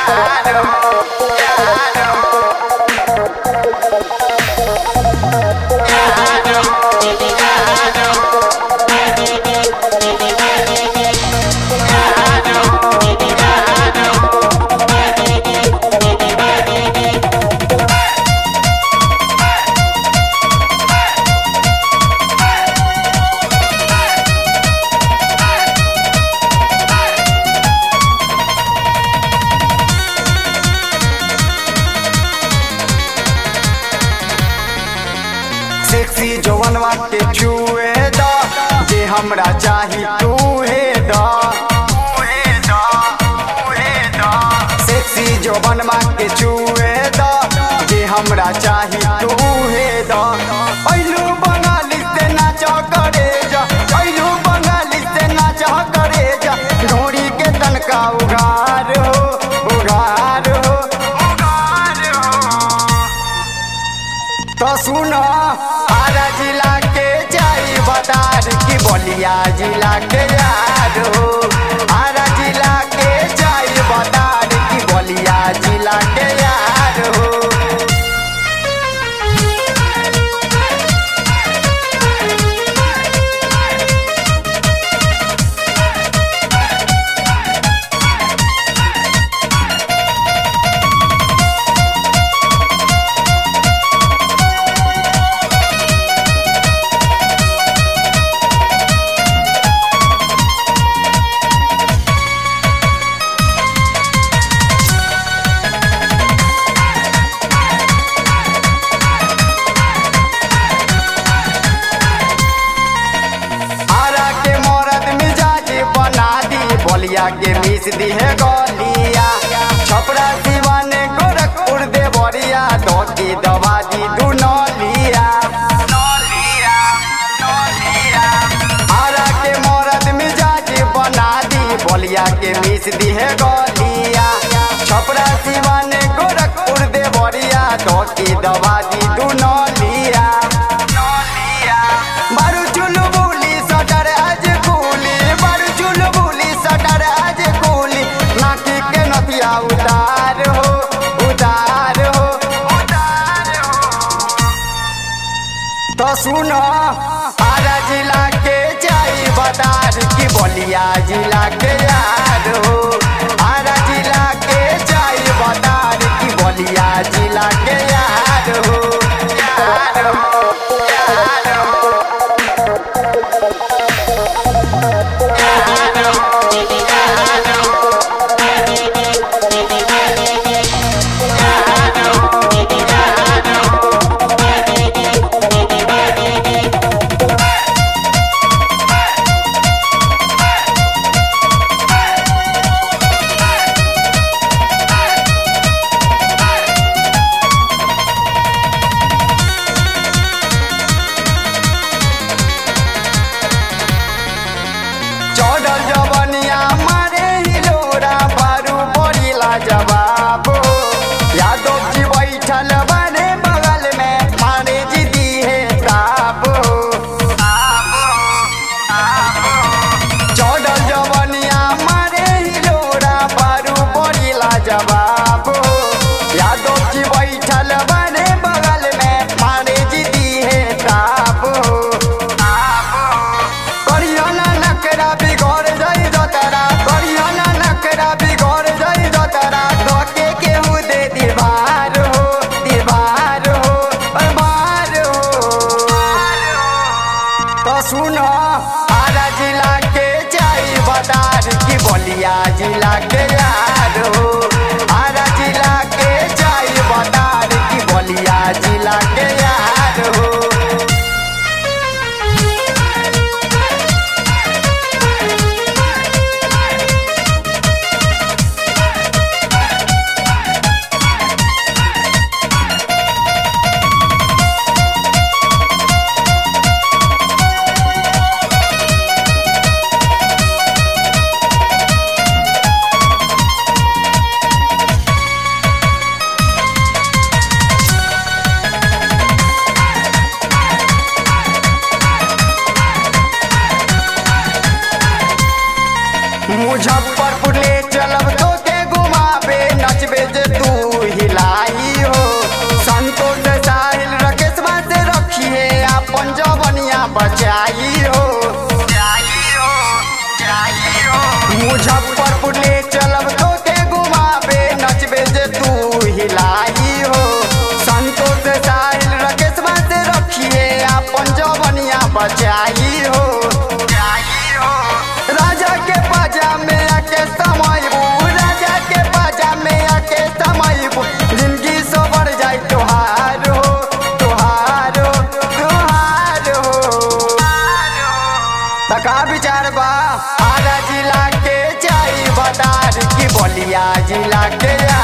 sexy जवनवा के छुए दा जे हमरा चाही तू हे दा सेक्सी जवनवा के छुए दा जे हमरा चाही तू हे दा ऐलू बंगाली से नाचा करे जा ऐलू बंगाली से नाचा करे जा ढोरी के तनका उगार हो उगार हो उगार हो तो सुना आरा जिला के जाई बतार की बलिया जिला के याद हो आरा जिला के जाई बतार की बलिया जिला के याद हो बलिया के मिस दी है गलिया छपरा सिवान गोरखपुर देवरिया धोती दबा दी दुनलिया आरा के मरद मिजाज बना दी बलिया के मिस दी है गलिया छपरा सिवान गोरखपुर देवरिया धोती दबा दी दुनलिया बारू चुलबुली सटर आज कुली बारू चुलबुली सटर आज कुली नाकी के नथिया उतार हो उतार हो उतार हो तो सुनो आरा जिला के जाई बतार की बलिया जिला के याद हो आरा जिला के जाई बतार की बलिया जिला के याद हो याद हो याद हो चौडल जवनिया मारे हिलोरा बारू बड़ीला जवाब यादव जी बैठल बने बगल में मारे जी दी है ताब चौडल जवनिया मारे हिलोरा बारू बड़ीला जवाब यादव जी बैठल बने बगल में मारे जी दी है ताब बिगड़ जाई जतरा करियाना नखरा बिगड़ जाई जतरा धोके केहू दे दीवार हो दीवार हो मार हो तो सुनो आरा जिला के जाई बतार की बलिया जिला के याद हो आरा जिला के जाई बतार की बलिया जिला के याद हो खगड़िया जिला के